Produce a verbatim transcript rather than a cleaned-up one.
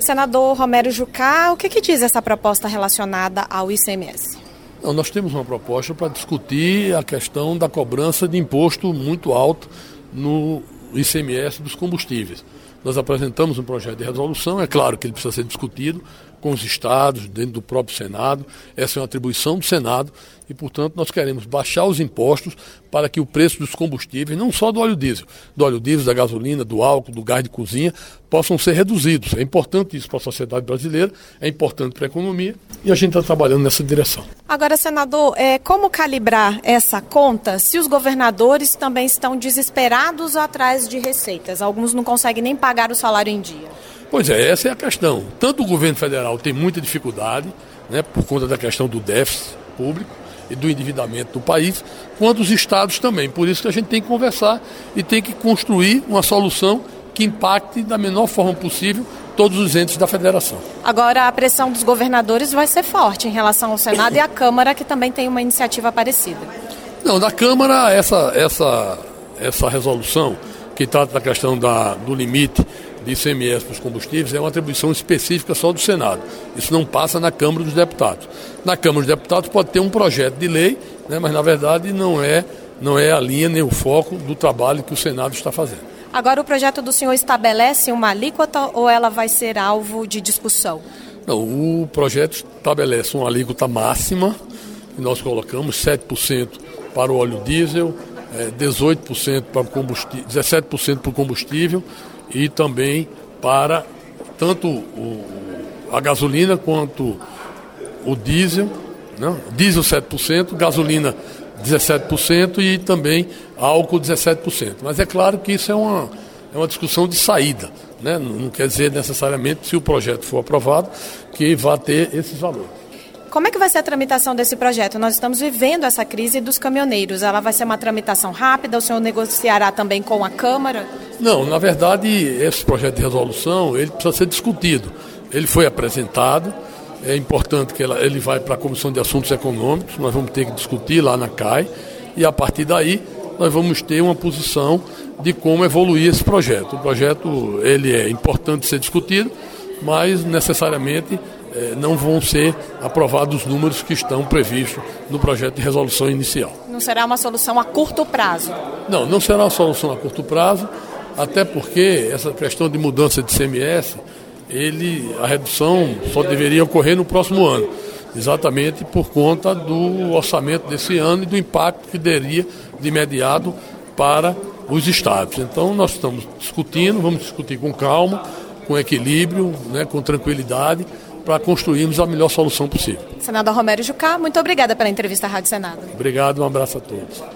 Senador Romero Jucá, o que, que diz essa proposta relacionada ao I C M S? Não, nós temos uma proposta para discutir a questão da cobrança de imposto muito alto no I C M S dos combustíveis. Nós apresentamos um projeto de resolução, é claro que ele precisa ser discutido com os estados, dentro do próprio Senado. Essa é uma atribuição do Senado e, portanto, nós queremos baixar os impostos para que o preço dos combustíveis, não só do óleo diesel, do óleo diesel, da gasolina, do álcool, do gás de cozinha, possam ser reduzidos. É importante isso para a sociedade brasileira, é importante para a economia e a gente está trabalhando nessa direção. Agora, senador, é, como calibrar essa conta se os governadores também estão desesperados atrás de receitas? Alguns não conseguem nem pagar o salário em dia. Pois é, essa é a questão. Tanto o governo federal tem muita dificuldade, né, por conta da questão do déficit público e do endividamento do país, quanto os estados também. Por isso que a gente tem que conversar e tem que construir uma solução que impacte da menor forma possível todos os entes da federação. Agora, a pressão dos governadores vai ser forte em relação ao Senado e à Câmara, que também tem uma iniciativa parecida. Não, da Câmara, essa, essa, essa resolução que trata da questão da, do limite de I C M S para os combustíveis é uma atribuição específica só do Senado. Isso não passa na Câmara dos Deputados. Na Câmara dos Deputados pode ter um projeto de lei, né, mas na verdade não é, não é a linha nem o foco do trabalho que o Senado está fazendo. Agora, o projeto do senhor estabelece uma alíquota ou ela vai ser alvo de discussão? Não, o projeto estabelece uma alíquota máxima, que nós colocamos sete por cento para o óleo diesel, dezoito por cento para o combustível, dezessete por cento para o combustível e também para tanto o, a gasolina quanto o diesel, né? Diesel sete por cento, gasolina dezessete por cento e também álcool dezessete por cento. Mas é claro que isso é uma, é uma discussão de saída, né? Não, não quer dizer necessariamente, se o projeto for aprovado, que vai ter esses valores. Como é que vai ser a tramitação desse projeto? Nós estamos vivendo essa crise dos caminhoneiros. Ela vai ser uma tramitação rápida? O senhor negociará também com a Câmara? Não, na verdade, esse projeto de resolução ele precisa ser discutido. Ele foi apresentado, é importante que ela, ele vai para a Comissão de Assuntos Econômicos, nós vamos ter que discutir lá na C A I, e a partir daí nós vamos ter uma posição de como evoluir esse projeto. O projeto ele é importante ser discutido, mas necessariamente não vão ser aprovados os números que estão previstos no projeto de resolução inicial. Não será uma solução a curto prazo? Não, não será uma solução a curto prazo, até porque essa questão de mudança de I C M S, ele, a redução só deveria ocorrer no próximo ano, exatamente por conta do orçamento desse ano e do impacto que daria de imediato para os estados. Então nós estamos discutindo, vamos discutir com calma, com equilíbrio, né, com tranquilidade, para construirmos a melhor solução possível. Senador Romero Jucá, muito obrigada pela entrevista à Rádio Senado. Obrigado, um abraço a todos.